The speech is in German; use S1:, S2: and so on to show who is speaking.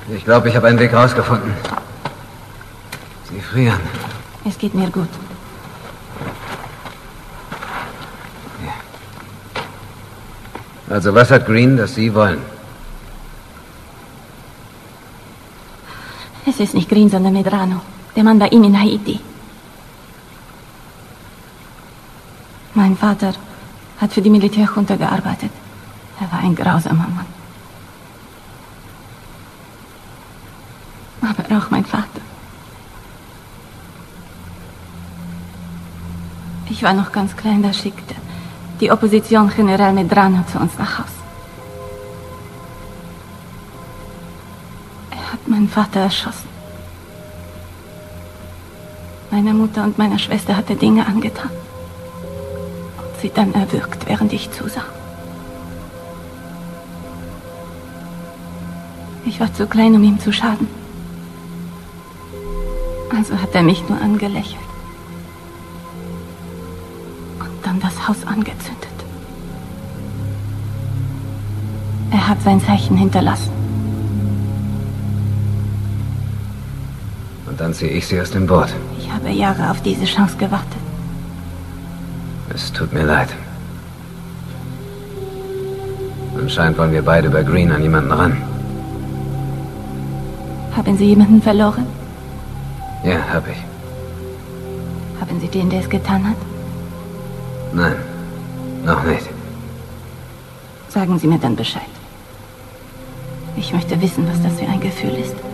S1: Ich glaube, ich habe einen Weg rausgefunden. Sie frieren.
S2: Es geht mir gut.
S1: Ja. Also was hat Green, das Sie wollen?
S2: Es ist nicht Green, sondern Medrano. Der Mann bei ihm in Haiti. Mein Vater hat für die Militärjunta gearbeitet. Er war ein grausamer Mann. Aber auch mein Vater. Ich war noch ganz klein, da schickte die Opposition General Medrano zu uns nach Haus. Er hat meinen Vater erschossen. Meiner Mutter und meiner Schwester hat er Dinge angetan. Und sie dann erwürgt, während ich zusah. Ich war zu klein, um ihm zu schaden. Also hat er mich nur angelächelt. Und dann das Haus angezündet. Er hat sein Zeichen hinterlassen.
S1: Und dann ziehe ich Sie aus dem Boot.
S2: Ich habe Jahre auf diese Chance gewartet.
S1: Es tut mir leid. Anscheinend wollen wir beide bei Green an jemanden ran.
S2: Haben Sie jemanden verloren?
S1: Ja, habe ich.
S2: Haben Sie den, der es getan hat?
S1: Nein, noch nicht.
S2: Sagen Sie mir dann Bescheid. Ich möchte wissen, was das für ein Gefühl ist.